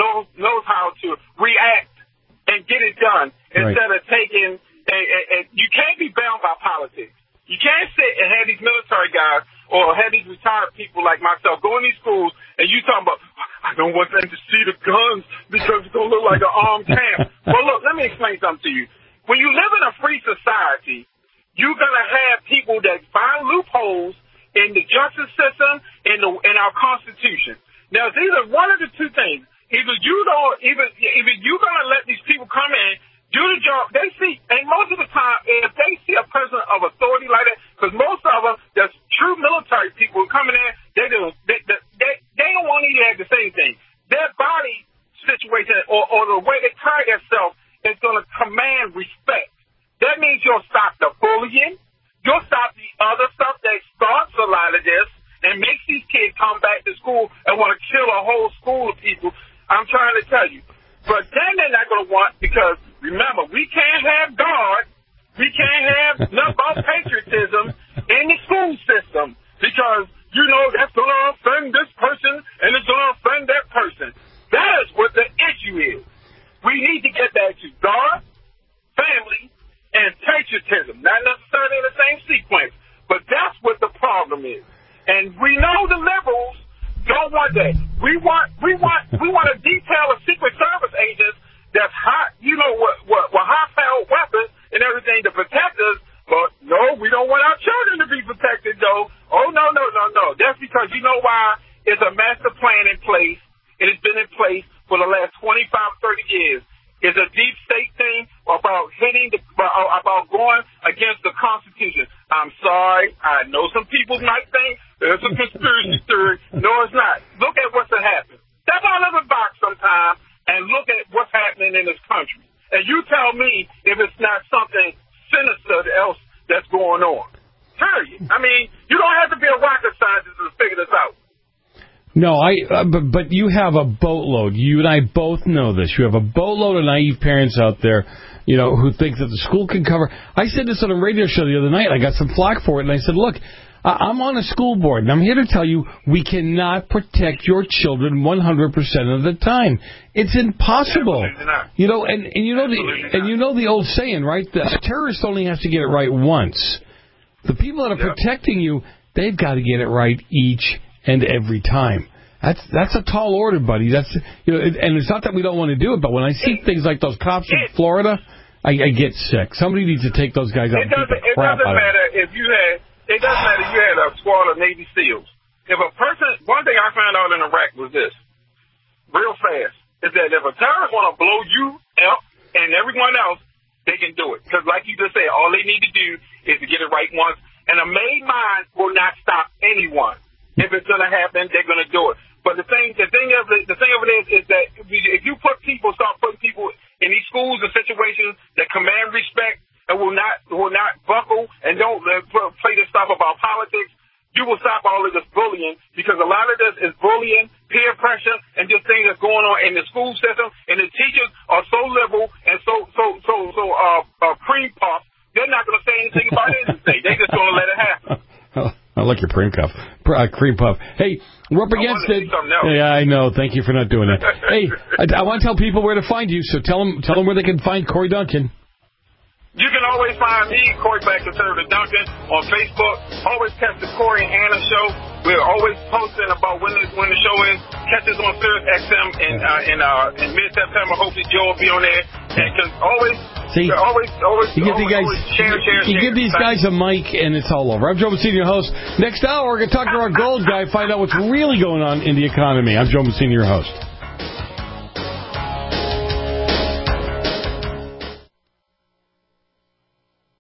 knows knows how to react and get it done Right. instead of taking. And, and, and you can't be bound by politics. You can't sit and have these military guys or have these retired people like myself go in these schools and you talking about, I don't want them to see the guns because it's going to look like an armed camp. Well, look, let me explain something to you. When you live in a free society, you're going to have people that find loopholes in the justice system and the, in our Constitution. Now, it's either one of the two things. Either you don't, either, either you're going to let these people come in, do the job. They see, and most of the time, if they see a person of authority like that, because most of them, that's true military people coming in, they don't, they, they, they, they don't want to have the same thing. Their body situation or, or the way they carry themselves is going to command respect. That means you'll stop the bullying. You'll stop the other stuff that starts a lot of this and makes these kids come back to school and want to kill a whole school of people. I'm trying to tell you. But then they're not going to want, because remember, we can't have God, we can't have nothing about patriotism in the school system, because, you know, that's going to offend this person and it's going to offend that person. That is what the issue is. We need to get back to God, family, and patriotism. Not necessarily in the same sequence, but that's what the problem is. And we know the liberals don't want that. We want, we want, we want to detail a Secret Service agents that's hot, you know, what, what, what high-powered weapons and everything to protect us. But no, we don't want our children to be protected, though. Oh no, no, no, no. That's because you know why? It's a master plan in place. It has been in place for the last twenty-five, thirty years. It's a deep state thing about hitting, the, about going against the Constitution. I'm sorry. I know some people might think there's a conspiracy theory. No, it's not. Look at what's happened. Step out of the box sometime and look at what's happening in this country. And you tell me if it's not something sinister else that's going on. Period. I mean, you don't have to be a rocket scientist to figure this out. No, I. Uh, but but you have a boatload. You and I both know this. You have a boatload of naive parents out there, you know, who think that the school can cover. I said this on a radio show the other night. I got some flack for it, and I said, look, I'm on a school board, and I'm here to tell you we cannot protect your children one hundred percent of the time. It's impossible. You know, and, and you know the and you know the old saying, right? The terrorist only has to get it right once. The people that are protecting you, they've got to get it right each and every time. That's that's a tall order, buddy. That's you know, and it's not that we don't want to do it, but when I see things like those cops in Florida, I, I get sick. Somebody needs to take those guys out. It and beat doesn't. the It crap doesn't out of them. matter if you had. It doesn't matter if you had a squad of Navy SEALs. If a person, one thing I found out in Iraq was this, real fast, is that if a terrorist want to blow you up and everyone else, they can do it. Because like you just said, all they need to do is to get it right once. And a made mind will not stop anyone. If it's going to happen, they're going to do it. But the thing, the thing of it, the thing of it is, is that if you put people, start putting people in these schools and situations that command respect and will not, will not buckle and don't uh, play this stuff about politics, you will stop all of this bullying, because a lot of this is bullying, peer pressure, and just things that's going on in the school system. And the teachers are so liberal and so, so, so, so, uh, uh cream puff. They're not going to say anything about anything. They're just going to let it happen. I like your cream puff. Uh, cream puff. Hey, we're up against it. Yeah, I know. Thank you for not doing that. Hey, I, I want to tell people where to find you, so tell them, tell them where they can find Corey Duncan. You can always find me, Corey Black Conservative Duncan, on Facebook. Always catch the Corey and Anna show. We're always posting about when the, when the show is. Catch us on Sirius X M in, uh, in, uh, in mid-September. Hopefully Joe will be on there. And cause always, See, always, always, you give, always, guys, always share, share, you share. give these guys a mic and it's all over. I'm Joe Messina, your host. Next hour, we're going to talk to our gold guy, find out what's really going on in the economy. I'm Joe Messina, your host.